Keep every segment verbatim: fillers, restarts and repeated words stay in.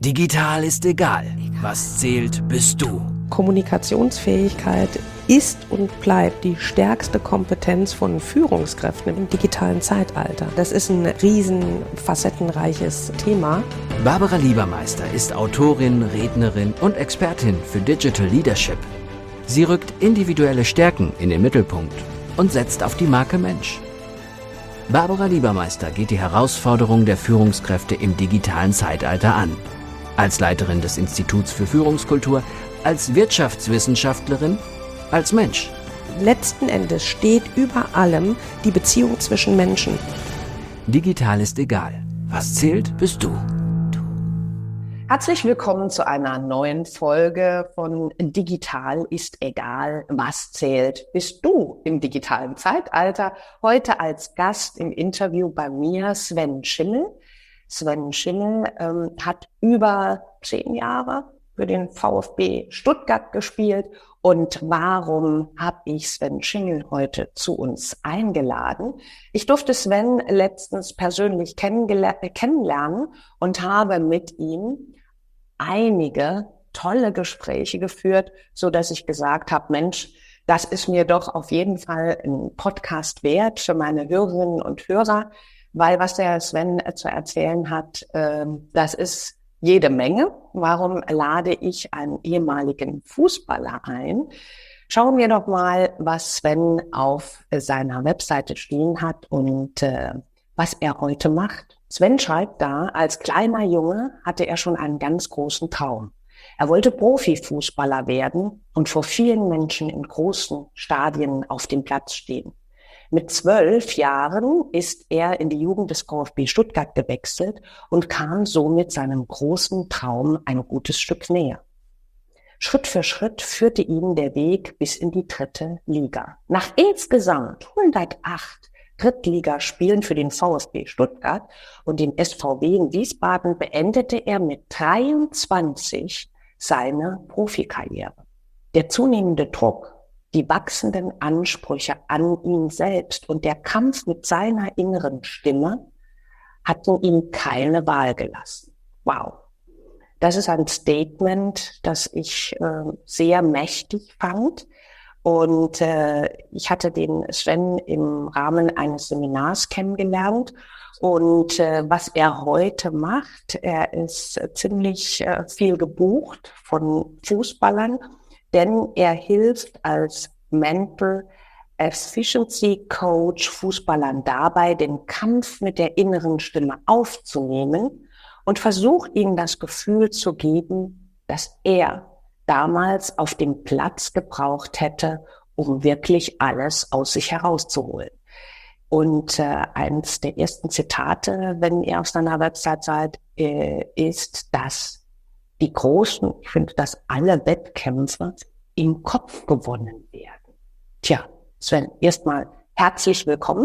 Digital ist egal. Was zählt, bist du. Kommunikationsfähigkeit ist und bleibt die stärkste Kompetenz von Führungskräften im digitalen Zeitalter. Das ist ein riesen facettenreiches Thema. Barbara Liebermeister ist Autorin, Rednerin und Expertin für Digital Leadership. Sie rückt individuelle Stärken in den Mittelpunkt und setzt auf die Marke Mensch. Barbara Liebermeister geht die Herausforderungen der Führungskräfte im digitalen Zeitalter an. Als Leiterin des Instituts für Führungskultur, als Wirtschaftswissenschaftlerin, als Mensch. Letzten Endes steht über allem die Beziehung zwischen Menschen. Digital ist egal. Was zählt, bist du. Herzlich willkommen zu einer neuen Folge von Digital ist egal. Was zählt, bist du im digitalen Zeitalter. Heute als Gast im Interview bei mir Sven Schimmel. Sven Schimmel ähm, hat über zehn Jahre für den VfB Stuttgart gespielt. Und warum habe ich Sven Schimmel heute zu uns eingeladen? Ich durfte Sven letztens persönlich kennenlernen und habe mit ihm einige tolle Gespräche geführt, so dass ich gesagt habe, Mensch, das ist mir doch auf jeden Fall ein Podcast wert für meine Hörerinnen und Hörer. Weil was der Sven zu erzählen hat, äh, das ist jede Menge. Warum lade ich einen ehemaligen Fußballer ein? Schauen wir doch mal, was Sven auf seiner Webseite stehen hat und äh, was er heute macht. Sven schreibt da, als kleiner Junge hatte er schon einen ganz großen Traum. Er wollte Profifußballer werden und vor vielen Menschen in großen Stadien auf dem Platz stehen. Mit zwölf Jahren ist er in die Jugend des VfB Stuttgart gewechselt und kam somit seinem großen Traum ein gutes Stück näher. Schritt für Schritt führte ihn der Weg bis in die dritte Liga. Nach insgesamt hundertacht Drittligaspielen für den VfB Stuttgart und den S V W in Wiesbaden beendete er mit dreiundzwanzig seine Profikarriere. Der zunehmende Druck, die wachsenden Ansprüche an ihn selbst und der Kampf mit seiner inneren Stimme hatten ihm keine Wahl gelassen. Wow. Das ist ein Statement, das ich äh, sehr mächtig fand. Und äh, ich hatte den Sven im Rahmen eines Seminars kennengelernt. Und äh, was er heute macht, er ist äh, ziemlich äh, viel gebucht von Fußballern, denn er hilft als Mental Efficiency Coach Fußballern dabei, den Kampf mit der inneren Stimme aufzunehmen und versucht ihnen das Gefühl zu geben, dass er damals auf dem Platz gebraucht hätte, um wirklich alles aus sich herauszuholen. Und äh, eines der ersten Zitate, wenn ihr auf seiner Website seid, äh, ist, dass die großen, ich finde, dass alle Wettkämpfe im Kopf gewonnen werden. Tja, Sven, erstmal herzlich willkommen.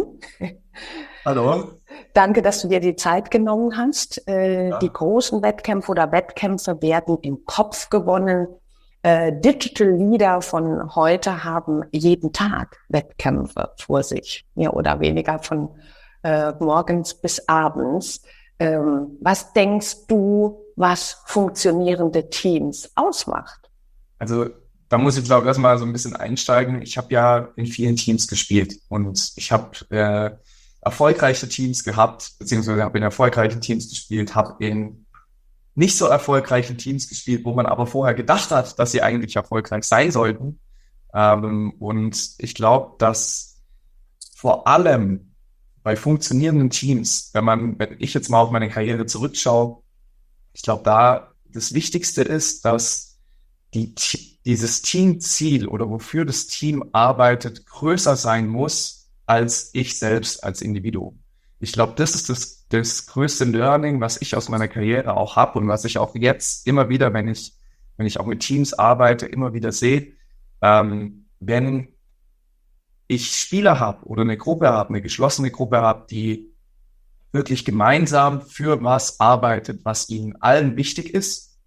Hallo. Danke, dass du dir die Zeit genommen hast. Äh, ja. Die großen Wettkämpfe oder Wettkämpfe werden im Kopf gewonnen. Äh, Digital Leader von heute haben jeden Tag Wettkämpfe vor sich, mehr oder weniger von äh, morgens bis abends. Ähm, was denkst du, was funktionierende Teams ausmacht? Also da muss ich, glaube ich, erstmal so ein bisschen einsteigen. Ich habe ja in vielen Teams gespielt und ich habe äh, erfolgreiche Teams gehabt, beziehungsweise habe in erfolgreichen Teams gespielt, habe in nicht so erfolgreichen Teams gespielt, wo man aber vorher gedacht hat, dass sie eigentlich erfolgreich sein sollten. Ähm, und ich glaube, dass vor allem bei funktionierenden Teams, wenn man, wenn ich jetzt mal auf meine Karriere zurückschaue, ich glaube, da das Wichtigste ist, dass die, dieses Teamziel oder wofür das Team arbeitet, größer sein muss als ich selbst als Individuum. Ich glaube, das ist das, das größte Learning, was ich aus meiner Karriere auch habe und was ich auch jetzt immer wieder, wenn ich, wenn ich auch mit Teams arbeite, immer wieder sehe, ähm, wenn ich Spieler habe oder eine Gruppe habe, eine geschlossene Gruppe habe, die wirklich gemeinsam für was arbeitet, was ihnen allen wichtig ist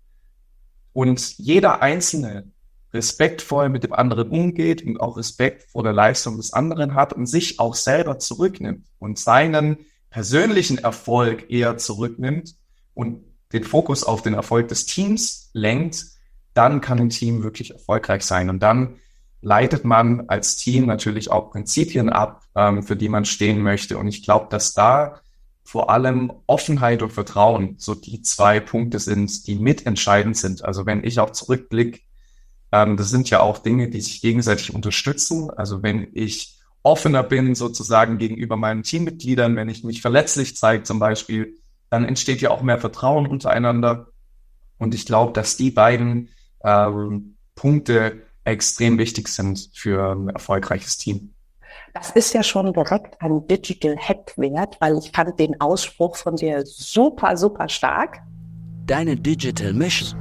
und jeder Einzelne respektvoll mit dem anderen umgeht und auch Respekt vor der Leistung des anderen hat und sich auch selber zurücknimmt und seinen persönlichen Erfolg eher zurücknimmt und den Fokus auf den Erfolg des Teams lenkt, dann kann ein Team wirklich erfolgreich sein. Und dann leitet man als Team natürlich auch Prinzipien ab, ähm, für die man stehen möchte. Und ich glaube, dass da vor allem Offenheit und Vertrauen so die zwei Punkte sind, die mitentscheidend sind. Also wenn ich auch zurückblicke, ähm, das sind ja auch Dinge, die sich gegenseitig unterstützen. Also wenn ich offener bin sozusagen gegenüber meinen Teammitgliedern, wenn ich mich verletzlich zeige zum Beispiel, dann entsteht ja auch mehr Vertrauen untereinander. Und ich glaube, dass die beiden ähm, Punkte extrem wichtig sind für ein erfolgreiches Team. Das ist ja schon direkt ein Digital Hack wert, weil ich fand den Ausspruch von dir super, super stark. Deine Digital Mission.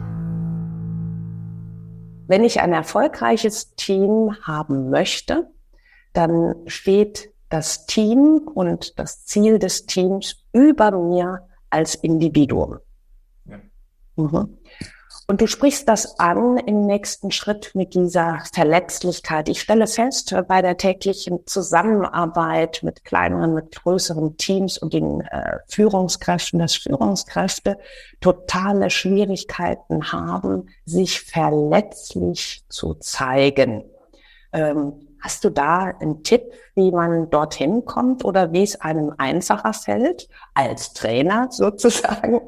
Wenn ich ein erfolgreiches Team haben möchte, dann steht das Team und das Ziel des Teams über mir als Individuum. Ja. Mhm. Und du sprichst das an im nächsten Schritt mit dieser Verletzlichkeit. Ich stelle fest, bei der täglichen Zusammenarbeit mit kleineren, mit größeren Teams und den äh, Führungskräften, dass Führungskräfte totale Schwierigkeiten haben, sich verletzlich zu zeigen. Ähm, hast du da einen Tipp, wie man dorthin kommt oder wie es einem einfacher fällt, als Trainer sozusagen?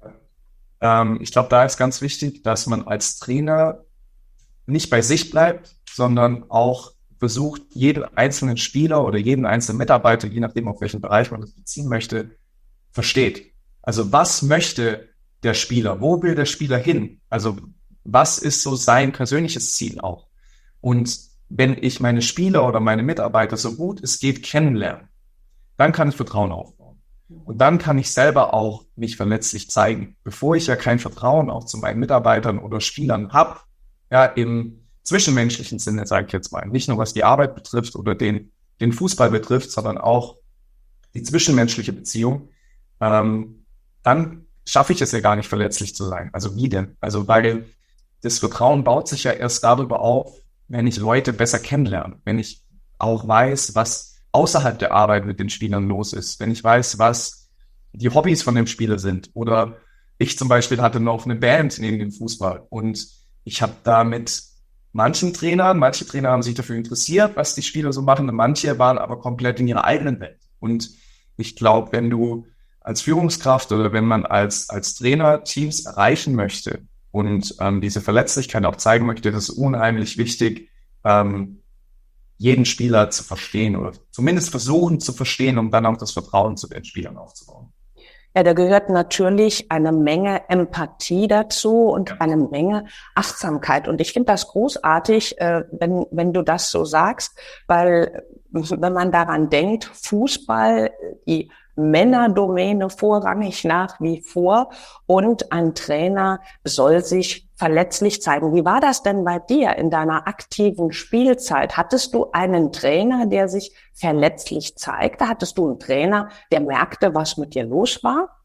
Ähm, ich glaube, da ist ganz wichtig, dass man als Trainer nicht bei sich bleibt, sondern auch versucht, jeden einzelnen Spieler oder jeden einzelnen Mitarbeiter, je nachdem, auf welchen Bereich man das beziehen möchte, versteht. Also was möchte der Spieler? Wo will der Spieler hin? Also was ist so sein persönliches Ziel auch? Und wenn ich meine Spieler oder meine Mitarbeiter so gut es geht kennenlerne, dann kann ich Vertrauen aufbauen. Und dann kann ich selber auch mich verletzlich zeigen. Bevor ich ja kein Vertrauen auch zu meinen Mitarbeitern oder Spielern habe, ja, im zwischenmenschlichen Sinne, sage ich jetzt mal, nicht nur was die Arbeit betrifft oder den, den Fußball betrifft, sondern auch die zwischenmenschliche Beziehung, ähm, dann schaffe ich es ja gar nicht, verletzlich zu sein. Also wie denn? Also weil das Vertrauen baut sich ja erst darüber auf, wenn ich Leute besser kennenlerne, wenn ich auch weiß, was außerhalb der Arbeit mit den Spielern los ist, wenn ich weiß, was die Hobbys von dem Spieler sind. Oder ich zum Beispiel hatte noch eine Band neben dem Fußball und ich habe da mit manchen Trainern, manche Trainer haben sich dafür interessiert, was die Spieler so machen, und manche waren aber komplett in ihrer eigenen Welt. Und ich glaube, wenn du als Führungskraft oder wenn man als, als Trainer Teams erreichen möchte und ähm, diese Verletzlichkeit auch zeigen möchte, das ist unheimlich wichtig, ähm, jeden Spieler zu verstehen oder zumindest versuchen zu verstehen, um dann auch das Vertrauen zu den Spielern aufzubauen. Ja, da gehört natürlich eine Menge Empathie dazu und Ja. eine Menge Achtsamkeit. Und ich finde das großartig, äh, wenn, wenn du das so sagst, weil wenn man daran denkt, Fußball, die Männerdomäne vorrangig nach wie vor und ein Trainer soll sich verletzlich zeigen. Wie war das denn bei dir in deiner aktiven Spielzeit? Hattest du einen Trainer, der sich verletzlich zeigte? Hattest du einen Trainer, der merkte, was mit dir los war?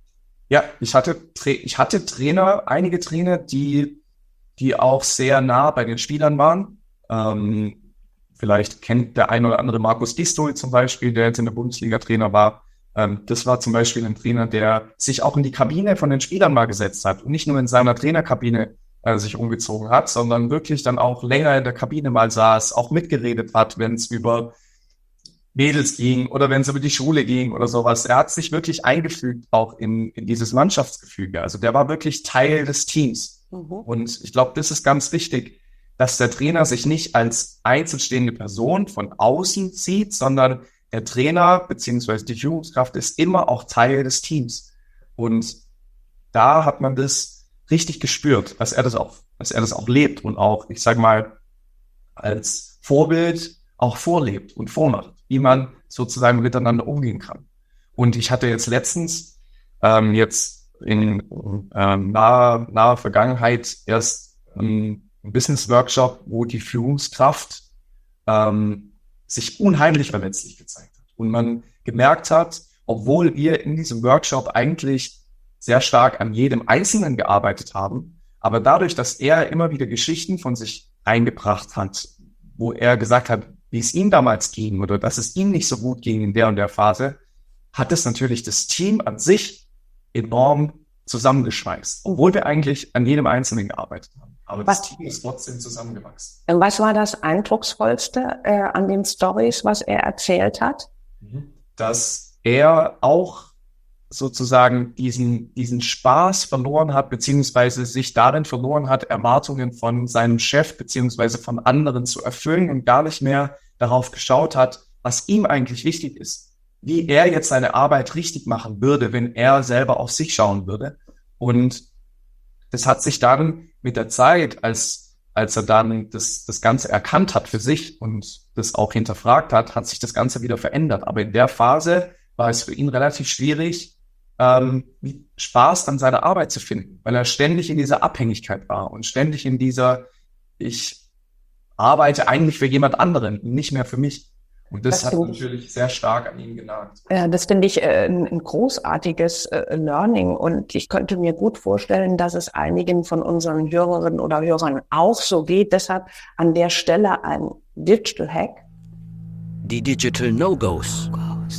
Ja, ich hatte, Tra- ich hatte Trainer, einige Trainer, die, die auch sehr nah bei den Spielern waren. Ähm, vielleicht kennt der ein oder andere Markus Gistol zum Beispiel, der jetzt in der Bundesliga Trainer war. Ähm, das war zum Beispiel ein Trainer, der sich auch in die Kabine von den Spielern mal gesetzt hat und nicht nur in seiner Trainerkabine äh, sich umgezogen hat, sondern wirklich dann auch länger in der Kabine mal saß, auch mitgeredet hat, wenn es über Mädels ging oder wenn es über die Schule ging oder sowas. Er hat sich wirklich eingefügt auch in, in dieses Mannschaftsgefüge. Also der war wirklich Teil des Teams. Mhm. Und ich glaube, das ist ganz wichtig, dass der Trainer sich nicht als einzelstehende Person von außen sieht, sondern der Trainer beziehungsweise die Führungskraft ist immer auch Teil des Teams. Und da hat man das richtig gespürt, dass er das auch, dass er das auch lebt und auch, ich sag mal, als Vorbild auch vorlebt und vormacht, wie man sozusagen miteinander umgehen kann. Und ich hatte jetzt letztens, ähm, jetzt in ähm, naher, naher Vergangenheit erst ähm, ein Business-Workshop, wo die Führungskraft ähm, sich unheimlich verletzlich gezeigt hat. Und man gemerkt hat, obwohl wir in diesem Workshop eigentlich sehr stark an jedem Einzelnen gearbeitet haben, aber dadurch, dass er immer wieder Geschichten von sich eingebracht hat, wo er gesagt hat, wie es ihm damals ging oder dass es ihm nicht so gut ging in der und der Phase, hat es natürlich das Team an sich enorm zusammengeschweißt, obwohl wir eigentlich an jedem Einzelnen gearbeitet haben. Aber Was- das Team ist trotzdem zusammengewachsen. Was war das Eindrucksvollste äh, an den Stories, was er erzählt hat? Dass er auch sozusagen diesen, diesen Spaß verloren hat, beziehungsweise sich darin verloren hat, Erwartungen von seinem Chef beziehungsweise von anderen zu erfüllen und gar nicht mehr darauf geschaut hat, was ihm eigentlich wichtig ist, wie er jetzt seine Arbeit richtig machen würde, wenn er selber auf sich schauen würde. Und das hat sich dann mit der Zeit, als, als er dann das, das Ganze erkannt hat für sich und das auch hinterfragt hat, hat sich das Ganze wieder verändert. Aber in der Phase war es für ihn relativ schwierig, ähm, Spaß an seiner Arbeit zu finden, weil er ständig in dieser Abhängigkeit war und ständig in dieser, ich arbeite eigentlich für jemand anderen, nicht mehr für mich. Und das, Das hat finde ich- natürlich sehr stark an ihm genagt. Ja, das finde ich äh, ein, ein großartiges äh, Learning und ich könnte mir gut vorstellen, dass es einigen von unseren Hörerinnen oder Hörern auch so geht. Deshalb an der Stelle ein Digital Hack. Die Digital No-Gos.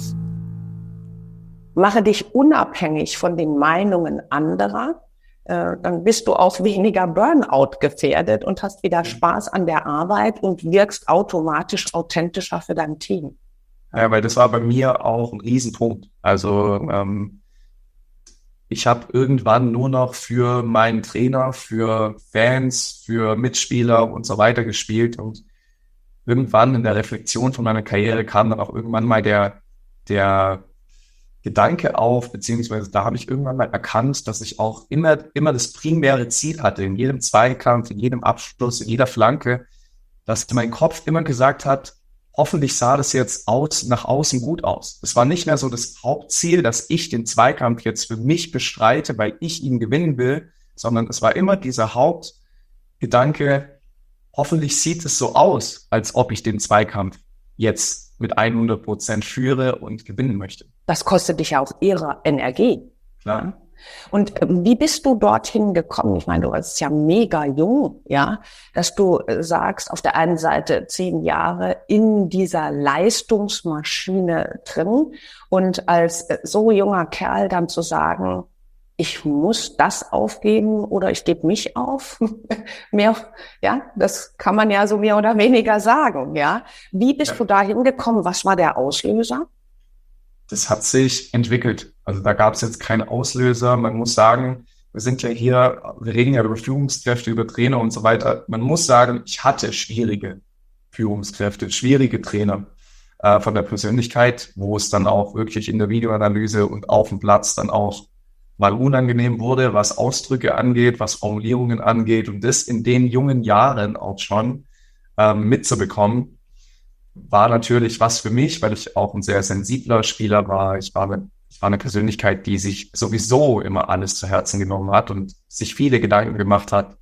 Mache dich unabhängig von den Meinungen anderer. Äh, dann bist du auch weniger Burnout gefährdet und hast wieder Spaß an der Arbeit und wirkst automatisch authentischer für dein Team. Ja, weil das war bei mir auch ein Riesenpunkt. Also ähm, ich habe irgendwann nur noch für meinen Trainer, für Fans, für Mitspieler und so weiter gespielt. Und irgendwann in der Reflexion von meiner Karriere kam dann auch irgendwann mal der, der Gedanke auf, beziehungsweise da habe ich irgendwann mal erkannt, dass ich auch immer, immer das primäre Ziel hatte, in jedem Zweikampf, in jedem Abschluss, in jeder Flanke, dass mein Kopf immer gesagt hat, hoffentlich sah das jetzt aus, nach außen gut aus. Es war nicht mehr so das Hauptziel, dass ich den Zweikampf jetzt für mich bestreite, weil ich ihn gewinnen will, sondern es war immer dieser Hauptgedanke, hoffentlich sieht es so aus, als ob ich den Zweikampf jetzt mit hundert Prozent führe und gewinnen möchte. Das kostet dich ja auch ihre Energie. Klar. Und ähm, wie bist du dorthin gekommen? Ich meine, du bist ja mega jung, ja, dass du äh, sagst, auf der einen Seite zehn Jahre in dieser Leistungsmaschine drin und als äh, so junger Kerl dann zu sagen, ich muss das aufgeben oder ich gebe mich auf. Mehr, ja, das kann man ja so mehr oder weniger sagen, ja. Wie bist Ja. du da hingekommen? Was war der Auslöser? Das hat sich entwickelt. Also da gab es jetzt keinen Auslöser. Man muss sagen, wir sind ja hier, wir reden ja über Führungskräfte, über Trainer und so weiter. Man muss sagen, ich hatte schwierige Führungskräfte, schwierige Trainer äh, von der Persönlichkeit, wo es dann auch wirklich in der Videoanalyse und auf dem Platz dann auch mal unangenehm wurde, was Ausdrücke angeht, was Formulierungen angeht und das in den jungen Jahren auch schon ähm, mitzubekommen, war natürlich was für mich, weil ich auch ein sehr sensibler Spieler war. Ich war, eine, ich war eine Persönlichkeit, die sich sowieso immer alles zu Herzen genommen hat und sich viele Gedanken gemacht hat.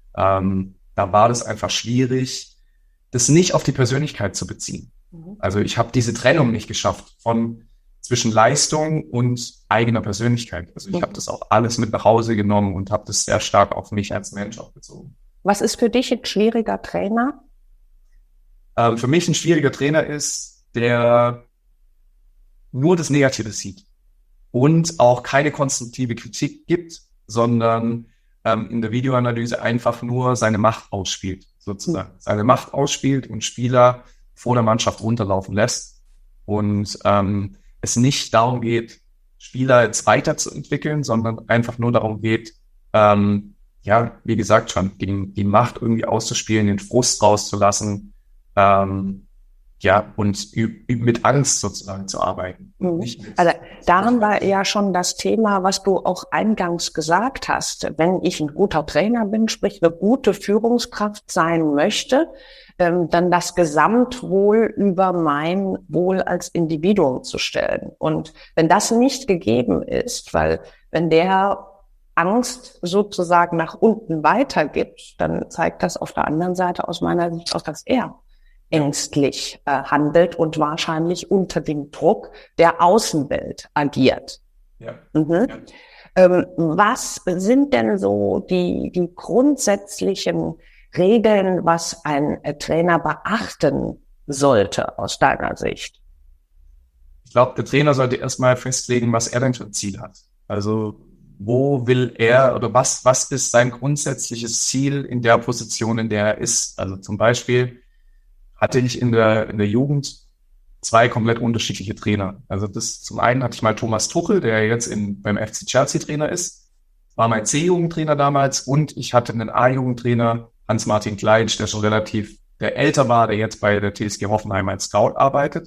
Ähm, da war das einfach schwierig, das nicht auf die Persönlichkeit zu beziehen. Mhm. Also ich habe diese Trennung nicht geschafft von zwischen Leistung und eigener Persönlichkeit. Also ich Mhm. habe das auch alles mit nach Hause genommen und habe das sehr stark auf mich als Mensch auch bezogen. Was ist für dich ein schwieriger Trainer? Ähm, für mich ein schwieriger Trainer ist, der nur das Negative sieht und auch keine konstruktive Kritik gibt, sondern ähm, in der Videoanalyse einfach nur seine Macht ausspielt, sozusagen. Seine Macht ausspielt und Spieler vor der Mannschaft runterlaufen lässt und ähm, es nicht darum geht, Spieler jetzt weiterzuentwickeln, sondern einfach nur darum geht, ähm, ja, wie gesagt schon, die, die Macht irgendwie auszuspielen, den Frust rauszulassen, ähm, ja, und ü- ü- mit Angst sozusagen zu arbeiten. Mhm. Nicht mit- Also daran war ja schon das Thema, was du auch eingangs gesagt hast. Wenn ich ein guter Trainer bin, sprich eine gute Führungskraft sein möchte, ähm, dann das Gesamtwohl über mein Wohl als Individuum zu stellen. Und wenn das nicht gegeben ist, weil wenn der Angst sozusagen nach unten weitergibt, dann zeigt das auf der anderen Seite aus meiner Sicht auch, dass er ängstlich äh, handelt und wahrscheinlich unter dem Druck der Außenwelt agiert. Ja. Mhm. Ja. Ähm, was sind denn so die, die grundsätzlichen Regeln, was ein äh, Trainer beachten sollte aus deiner Sicht? Ich glaube, der Trainer sollte erstmal festlegen, was er denn für ein Ziel hat. Also wo will er oder was, was ist sein grundsätzliches Ziel in der Position, in der er ist. Also zum Beispiel hatte ich in der, in der Jugend zwei komplett unterschiedliche Trainer. Also das, zum einen hatte ich mal Thomas Tuchel, der jetzt in, beim F C Chelsea Trainer ist, war mein C-Jugendtrainer damals, und ich hatte einen A-Jugendtrainer, Hans-Martin Kleitsch, der schon relativ, der älter war, der jetzt bei der T S G Hoffenheim als Scout arbeitet.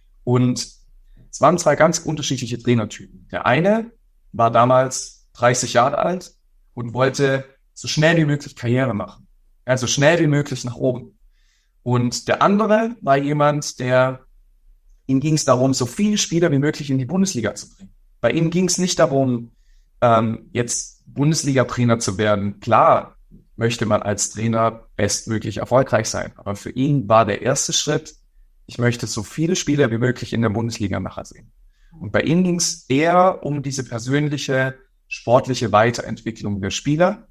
Und es waren zwei ganz unterschiedliche Trainertypen. Der eine war damals dreißig Jahre alt und wollte so schnell wie möglich Karriere machen. Also so schnell wie möglich nach oben. Und der andere war jemand, der, ihm ging es darum, so viele Spieler wie möglich in die Bundesliga zu bringen. Bei ihm ging es nicht darum, ähm, jetzt Bundesliga-Trainer zu werden. Klar möchte man als Trainer bestmöglich erfolgreich sein. Aber für ihn war der erste Schritt, ich möchte so viele Spieler wie möglich in der Bundesliga nachher sehen. Und bei ihm ging es eher um diese persönliche, sportliche Weiterentwicklung der Spieler.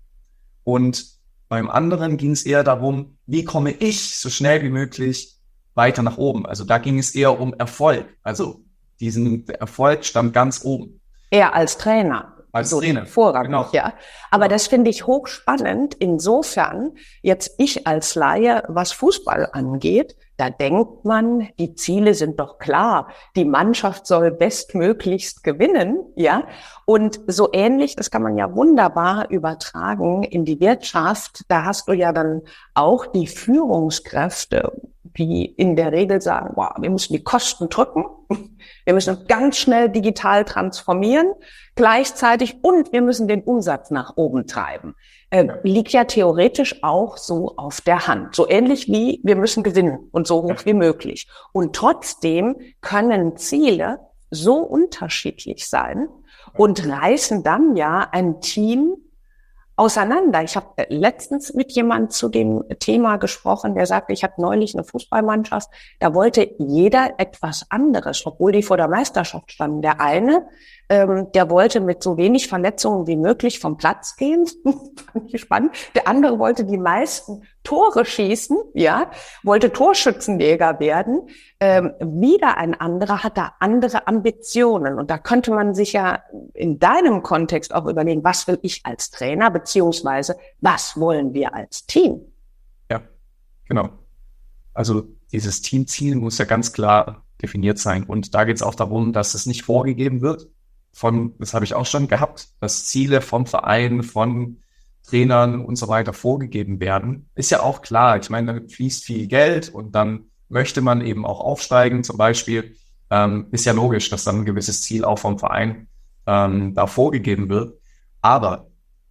Und beim anderen ging es eher darum, wie komme ich so schnell wie möglich weiter nach oben. Also da ging es eher um Erfolg. Also diesen der Erfolg stand ganz oben. Er als Trainer. Als so Trainer. Vorrangig, Genau. ja. Aber das finde ich hochspannend. Insofern, jetzt ich als Laie, was Fußball angeht, da denkt man, die Ziele sind doch klar. Die Mannschaft soll bestmöglichst gewinnen, ja. Und so ähnlich, das kann man ja wunderbar übertragen in die Wirtschaft. Da hast du ja dann auch die Führungskräfte, die in der Regel sagen, wow, wir müssen die Kosten drücken, wir müssen ganz schnell digital transformieren, gleichzeitig, und wir müssen den Umsatz nach oben treiben. Äh, liegt ja theoretisch auch so auf der Hand. So ähnlich wie wir müssen gewinnen und so hoch wie möglich. Und trotzdem können Ziele so unterschiedlich sein und reißen dann ja ein Team auseinander. Ich habe letztens mit jemand zu dem Thema gesprochen, der sagte, ich hatte neulich eine Fußballmannschaft, da wollte jeder etwas anderes, obwohl die vor der Meisterschaft standen. Der eine, ähm, der wollte mit so wenig Verletzungen wie möglich vom Platz gehen, fand ich spannend. Der andere wollte die meisten Tore schießen, ja, wollte Torschützenjäger werden. Ähm, wieder ein anderer hat da andere Ambitionen. Und da könnte man sich ja in deinem Kontext auch überlegen, was will ich als Trainer, beziehungsweise was wollen wir als Team? Ja, genau. Also dieses Teamziel muss ja ganz klar definiert sein. Und da geht es auch darum, dass es nicht vorgegeben wird. Von, das habe ich auch schon gehabt, dass Ziele vom Verein, von Trainern und so weiter vorgegeben werden. Ist ja auch klar. Ich meine, da fließt viel Geld und dann möchte man eben auch aufsteigen zum Beispiel. Ähm, ist ja logisch, dass dann ein gewisses Ziel auch vom Verein ähm, da vorgegeben wird. Aber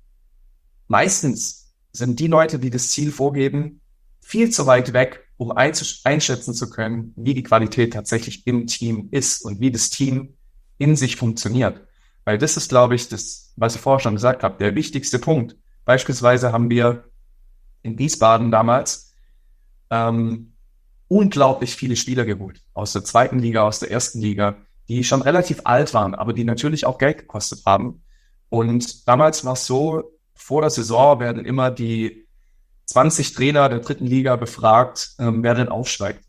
meistens sind die Leute, die das Ziel vorgeben, viel zu weit weg, um einschätzen zu können, wie die Qualität tatsächlich im Team ist und wie das Team in sich funktioniert. Weil das ist, glaube ich, das, was ich vorher schon gesagt habe, der wichtigste Punkt. Beispielsweise haben wir in Wiesbaden damals ähm, unglaublich viele Spieler geholt. Aus der zweiten Liga, aus der ersten Liga, die schon relativ alt waren, aber die natürlich auch Geld gekostet haben. Und damals war es so, vor der Saison werden immer die zwanzig Trainer der dritten Liga befragt, ähm, wer denn aufsteigt.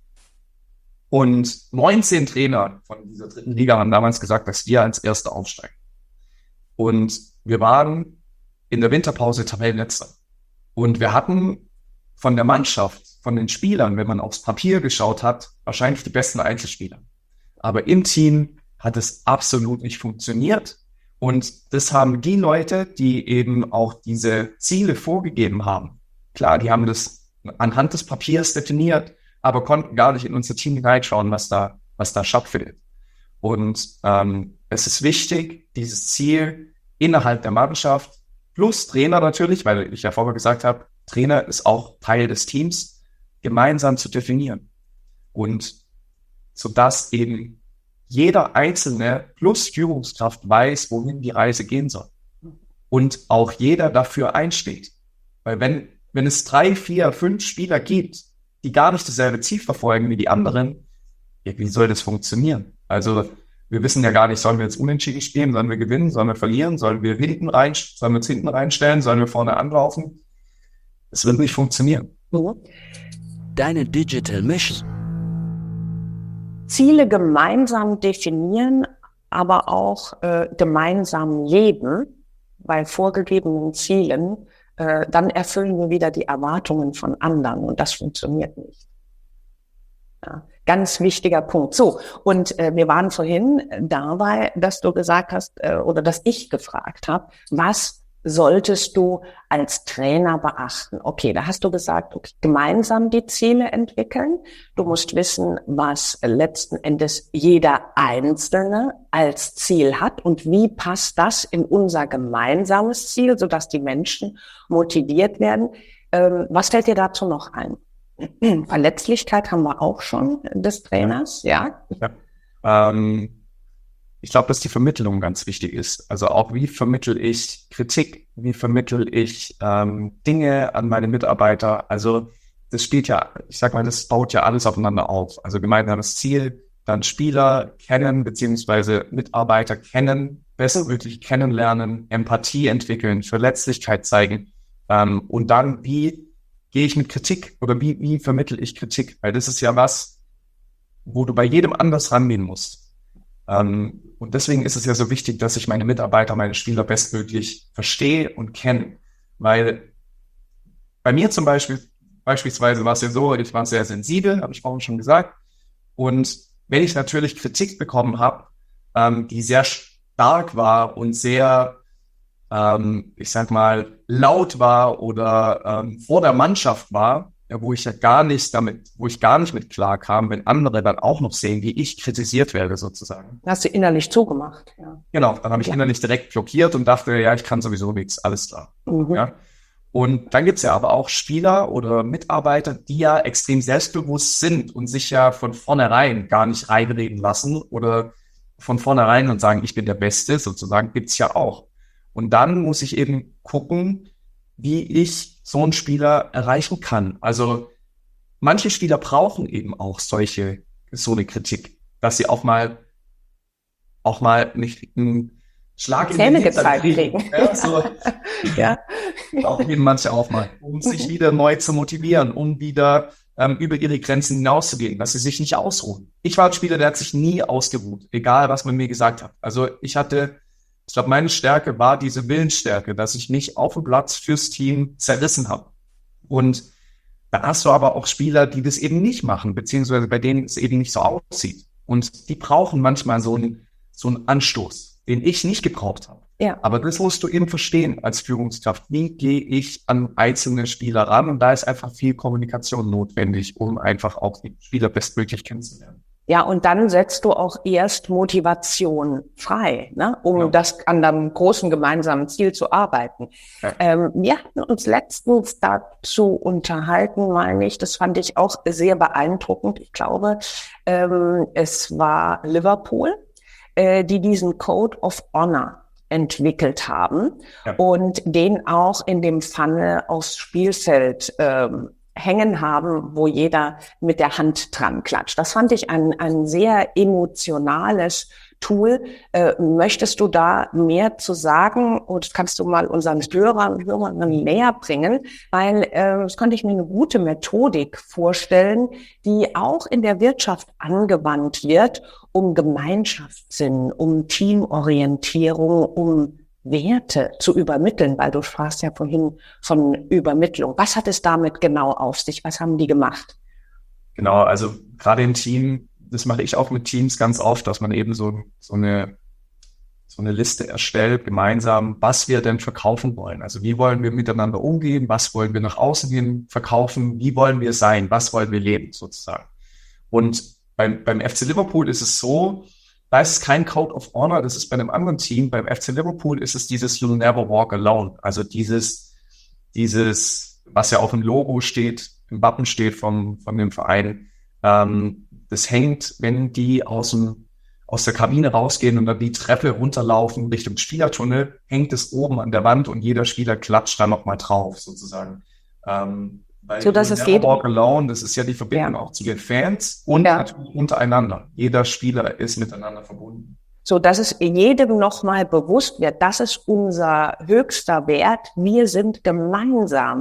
Und neunzehn Trainer von dieser dritten Liga haben damals gesagt, dass wir als Erste aufsteigen. Und wir waren in der Winterpause Tabellenletzter. Und wir hatten von der Mannschaft, von den Spielern, wenn man aufs Papier geschaut hat, wahrscheinlich die besten Einzelspieler. Aber im Team hat es absolut nicht funktioniert. Und das haben die Leute, die eben auch diese Ziele vorgegeben haben. Klar, die haben das anhand des Papiers definiert, aber konnten gar nicht in unser Team hineinschauen, was da, was da stattfindet. Und ähm, es ist wichtig, dieses Ziel innerhalb der Mannschaft plus Trainer natürlich, weil ich ja vorher gesagt habe, Trainer ist auch Teil des Teams, gemeinsam zu definieren. Und sodass eben jeder Einzelne plus Führungskraft weiß, wohin die Reise gehen soll. Und auch jeder dafür einsteht. Weil wenn, wenn es drei, vier, fünf Spieler gibt, die gar nicht dasselbe Ziel verfolgen wie die anderen, ja, wie soll das funktionieren? Also wir wissen ja gar nicht, sollen wir jetzt unentschieden spielen, sollen wir gewinnen, sollen wir verlieren, sollen wir hinten rein, sollen wir uns hinten reinstellen, sollen wir vorne anlaufen? Es wird nicht funktionieren. Deine Digital Mission. Ziele gemeinsam definieren, aber auch äh, gemeinsam leben. bei vorgegebenen Zielen, äh, dann erfüllen wir wieder die Erwartungen von anderen und das funktioniert nicht. Ja, ganz wichtiger Punkt. So, und äh, wir waren vorhin dabei, dass du gesagt hast, äh, oder dass ich gefragt habe, was solltest du als Trainer beachten? Okay, da hast du gesagt, okay, gemeinsam die Ziele entwickeln. Du musst wissen, was letzten Endes jeder Einzelne als Ziel hat und wie passt das in unser gemeinsames Ziel, sodass die Menschen motiviert werden. Ähm, was fällt dir dazu noch ein? Verletzlichkeit haben wir auch schon des Trainers, ja? Ja. Ähm, ich glaube, dass die Vermittlung ganz wichtig ist. Also auch, wie vermittle ich Kritik, wie vermittle ich ähm, Dinge an meine Mitarbeiter. Also das spielt ja, ich sag mal, das baut ja alles aufeinander auf. Also gemeinsames Ziel, dann Spieler kennen, beziehungsweise Mitarbeiter kennen, bestmöglich kennenlernen, Empathie entwickeln, Verletzlichkeit zeigen. Ähm, und dann, wie gehe ich mit Kritik oder wie, wie vermittle ich Kritik? Weil das ist ja was, wo du bei jedem anders rangehen musst. Ähm, und deswegen ist es ja so wichtig, dass ich meine Mitarbeiter, meine Spieler bestmöglich verstehe und kenne. Weil bei mir zum Beispiel, beispielsweise war es ja so, ich war sehr sensibel, habe ich vorhin schon gesagt. Und wenn ich natürlich Kritik bekommen habe, ähm, die sehr stark war und sehr, ähm, ich sag mal, laut war oder ähm, vor der Mannschaft war, ja, wo ich ja gar nicht damit, wo ich gar nicht mit klar kam, wenn andere dann auch noch sehen, wie ich kritisiert werde, sozusagen. Hast du innerlich zugemacht, ja. Genau, dann habe ich Ja. innerlich direkt blockiert und dachte, ja, ich kann sowieso nichts, alles klar. Mhm. Ja. Und dann gibt's ja aber auch Spieler oder Mitarbeiter, die ja extrem selbstbewusst sind und sich ja von vornherein gar nicht reinreden lassen oder von vornherein und sagen, ich bin der Beste, sozusagen, gibt's ja auch. Und dann muss ich eben gucken, wie ich so einen Spieler erreichen kann. Also manche Spieler brauchen eben auch solche, so eine Kritik, dass sie auch mal, auch mal nicht einen Schlag Zähne in den Hintern gezeigt kriegen. Ja, so. Ja. Auch eben manche auch mal, um sich wieder neu zu motivieren, um wieder ähm, über ihre Grenzen hinauszugehen, dass sie sich nicht ausruhen. Ich war ein Spieler, der hat sich nie ausgeruht, egal was man mir gesagt hat. Also ich hatte, ich glaube, meine Stärke war diese Willensstärke, dass ich mich auf dem Platz fürs Team zerrissen habe. Und dann hast du aber auch Spieler, die das eben nicht machen, beziehungsweise bei denen es eben nicht so aussieht. Und die brauchen manchmal so einen, so einen Anstoß, den ich nicht gebraucht habe. Ja. Aber das musst du eben verstehen als Führungskraft. Wie gehe ich an einzelne Spieler ran? Und da ist einfach viel Kommunikation notwendig, um einfach auch die Spieler bestmöglich kennenzulernen. Ja, und dann setzt du auch erst Motivation frei, ne, um Genau. das an einem großen gemeinsamen Ziel zu arbeiten. Ja. Ähm, wir hatten uns letztens dazu unterhalten, meine ich, das fand ich auch sehr beeindruckend. Ich glaube, ähm, es war Liverpool, äh, die diesen Code of Honor entwickelt haben Ja. und den auch in dem Funnel aufs Spielfeld ähm, hängen haben, wo jeder mit der Hand dran klatscht. Das fand ich ein, ein sehr emotionales Tool. Äh, möchtest du da mehr zu sagen und kannst du mal unseren Hörern und Hörern näher bringen? Weil äh, das könnte ich mir eine gute Methodik vorstellen, die auch in der Wirtschaft angewandt wird, um Gemeinschaftssinn, um Teamorientierung, um Werte zu übermitteln, weil du sprachst ja vorhin von Übermittlung. Was hat es damit genau auf sich? Was haben die gemacht? Genau, also gerade im Team, das mache ich auch mit Teams ganz oft, dass man eben so, so eine, so eine Liste erstellt, gemeinsam, was wir denn verkaufen wollen. Also wie wollen wir miteinander umgehen? Was wollen wir nach außen hin verkaufen? Wie wollen wir sein? Was wollen wir leben, sozusagen? Und beim, beim F C Liverpool ist es so, da ist es kein Code of Honor, das ist bei einem anderen Team. Beim F C Liverpool ist es dieses You'll never walk alone. Also dieses, dieses, was ja auf dem Logo steht, im Wappen steht vom, von dem Verein. Ähm, das hängt, wenn die aus dem, aus der Kabine rausgehen und dann die Treppe runterlaufen Richtung Spielertunnel, hängt es oben an der Wand und jeder Spieler klatscht da nochmal drauf, sozusagen. Ähm, Weil So dass es geht. Walk Alone, das ist ja die Verbindung Ja. auch zu den Fans und Ja. natürlich untereinander. Jeder Spieler ist miteinander verbunden. So dass es jedem nochmal bewusst wird, das ist unser höchster Wert. Wir sind gemeinsam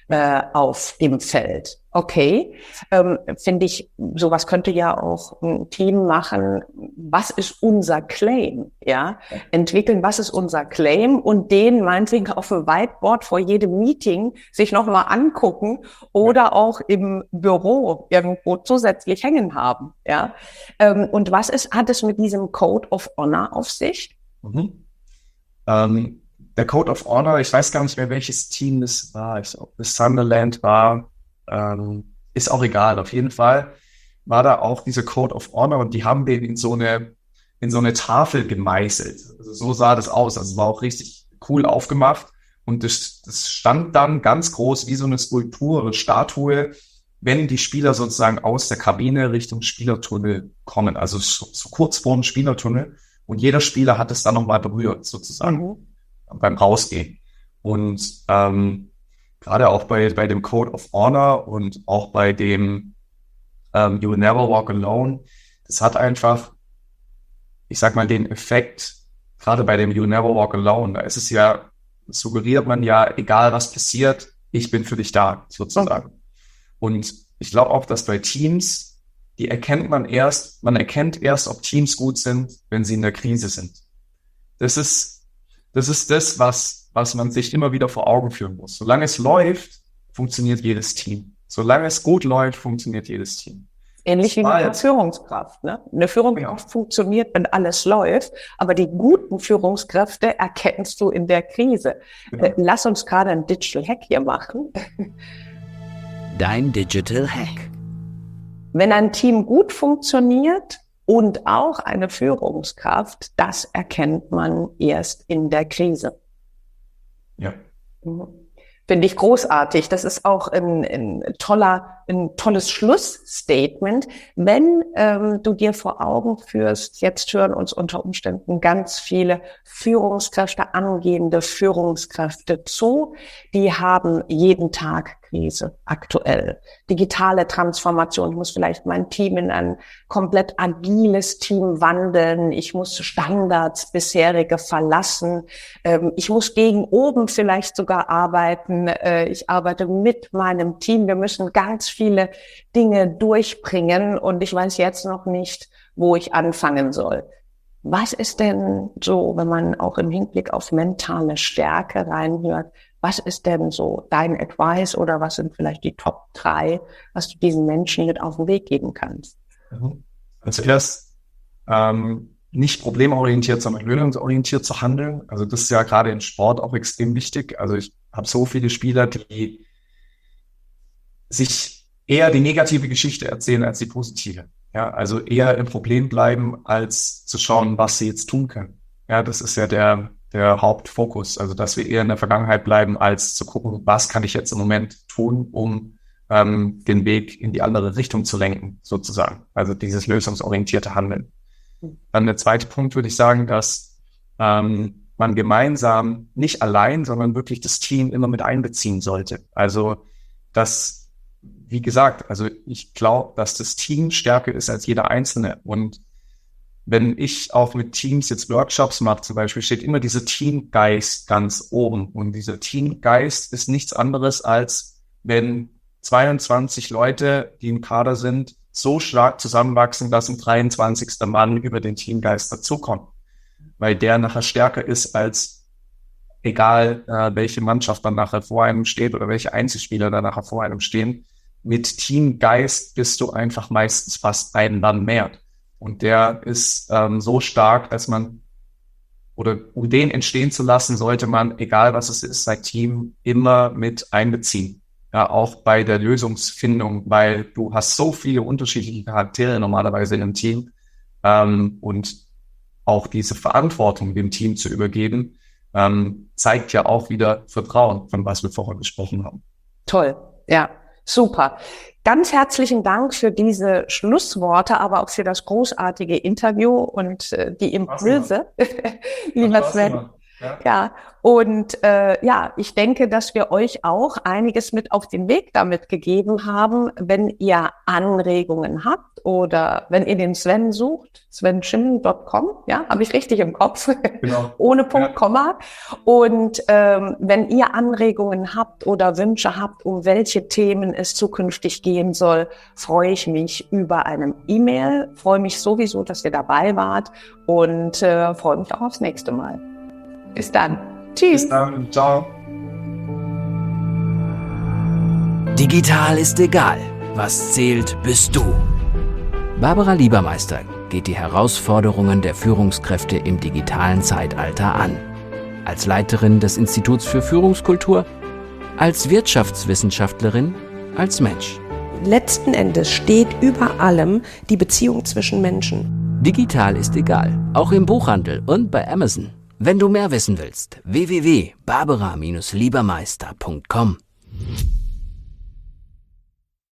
äh, auf dem Feld. Okay, ähm, finde ich, sowas könnte ja auch ein Team machen. Was ist unser Claim? Ja, entwickeln, was ist unser Claim und den meinetwegen auf dem Whiteboard vor jedem Meeting sich nochmal angucken oder auch im Büro irgendwo zusätzlich hängen haben. Ja, ähm, und was ist, hat es mit diesem Code of Honor auf sich? Mhm. Ähm, der Code of Honor, ich weiß gar nicht mehr, welches Team es war, ich glaube, das Sunderland war, ähm, ist auch egal. Auf jeden Fall war da auch dieser Code of Honor und die haben den in so eine, in so eine Tafel gemeißelt. Also so sah das aus. Also es war auch richtig cool aufgemacht und das, das stand dann ganz groß wie so eine Skulptur oder Statue, wenn die Spieler sozusagen aus der Kabine Richtung Spielertunnel kommen, also so, so kurz vor dem Spielertunnel. Und jeder Spieler hat es dann nochmal berührt, sozusagen, mhm. beim Rausgehen. Und ähm, gerade auch bei, bei dem Code of Honor und auch bei dem ähm, You Will Never Walk Alone, das hat einfach, ich sag mal, den Effekt, gerade bei dem You Will Never Walk Alone, da ist es ja, suggeriert man ja, egal was passiert, ich bin für dich da, sozusagen. Mhm. Und ich glaube auch, dass bei Teams, die erkennt man erst, man erkennt erst, ob Teams gut sind, wenn sie in der Krise sind. Das ist, das ist das, was, was man sich immer wieder vor Augen führen muss. Solange es läuft, funktioniert jedes Team. Solange es gut läuft, funktioniert jedes Team. Ähnlich wie mit einer Führungskraft, ne? Eine Führungskraft ja. funktioniert, wenn alles läuft, aber die guten Führungskräfte erkennst du in der Krise. Ja. Äh, lass uns gerade einen Digital Hack hier machen. Dein Digital Hack. Wenn ein Team gut funktioniert und auch eine Führungskraft, das erkennt man erst in der Krise. Ja. Mhm. Finde ich großartig. Das ist auch ein, ein toller, ein tolles Schlussstatement. Wenn ähm, du dir vor Augen führst, jetzt hören uns unter Umständen ganz viele Führungskräfte, angehende Führungskräfte zu, die haben jeden Tag Krise aktuell. Digitale Transformation. Ich muss vielleicht mein Team in ein komplett agiles Team wandeln. Ich muss Standards bisherige verlassen. Ähm, ich muss gegen oben vielleicht sogar arbeiten. Äh, ich arbeite mit meinem Team. Wir müssen ganz viele Dinge durchbringen und ich weiß jetzt noch nicht, wo ich anfangen soll. Was ist denn so, wenn man auch im Hinblick auf mentale Stärke reinhört, was ist denn so dein Advice oder was sind vielleicht die Top drei, was du diesen Menschen mit auf den Weg geben kannst? Also erst ähm, nicht problemorientiert, sondern lösungsorientiert zu handeln. Also das ist ja gerade im Sport auch extrem wichtig. Also ich habe so viele Spieler, die sich eher die negative Geschichte erzählen als die positive. Ja, also eher im Problem bleiben, als zu schauen, was sie jetzt tun können. Ja, das ist ja der der Hauptfokus. Also dass wir eher in der Vergangenheit bleiben, als zu gucken, was kann ich jetzt im Moment tun, um ähm, den Weg in die andere Richtung zu lenken, sozusagen. Also dieses lösungsorientierte Handeln. Dann der zweite Punkt würde ich sagen, dass ähm, man gemeinsam, nicht allein, sondern wirklich das Team immer mit einbeziehen sollte. Also dass, wie gesagt, also ich glaube, dass das Team stärker ist als jeder Einzelne. Und wenn ich auch mit Teams jetzt Workshops mache, zum Beispiel, steht immer dieser Teamgeist ganz oben. Und dieser Teamgeist ist nichts anderes, als wenn zweiundzwanzig Leute, die im Kader sind, so stark zusammenwachsen, dass ein dreiundzwanzigster Mann über den Teamgeist dazukommt. Weil der nachher stärker ist als egal, äh, welche Mannschaft dann nachher vor einem steht oder welche Einzelspieler dann nachher vor einem stehen. Mit Teamgeist bist du einfach meistens fast einen Mann mehr. Und der ist ähm, so stark, dass man, oder um den entstehen zu lassen, sollte man, egal was es ist, sein Team immer mit einbeziehen. Ja, auch bei der Lösungsfindung, weil du hast so viele unterschiedliche Charaktere normalerweise in einem Team. Ähm, und auch diese Verantwortung dem Team zu übergeben, ähm, zeigt ja auch wieder Vertrauen, von was wir vorher gesprochen haben. Toll, ja, super. Ganz herzlichen Dank für diese Schlussworte, aber auch für das großartige Interview und äh, die Impulse, lieber Sven. Ja. Ja, und äh, ja, ich denke, dass wir euch auch einiges mit auf den Weg damit gegeben haben. Wenn ihr Anregungen habt oder wenn ihr den Sven sucht, sven schimmen punkt com, ja, habe ich richtig im Kopf, Genau. ohne Punkt, Ja. Komma. Und ähm, wenn ihr Anregungen habt oder Wünsche habt, um welche Themen es zukünftig gehen soll, freue ich mich über eine E-Mail, freue mich sowieso, dass ihr dabei wart und äh, freue mich auch aufs nächste Mal. Bis dann. Tschüss. Bis dann. Ciao. Digital ist egal. Was zählt, bist du. Barbara Liebermeister geht die Herausforderungen der Führungskräfte im digitalen Zeitalter an. Als Leiterin des Instituts für Führungskultur, als Wirtschaftswissenschaftlerin, als Mensch. Letzten Endes steht über allem die Beziehung zwischen Menschen. Digital ist egal, auch im Buchhandel und bei Amazon. Wenn du mehr wissen willst, w w w punkt barbara Liebermeister punkt com.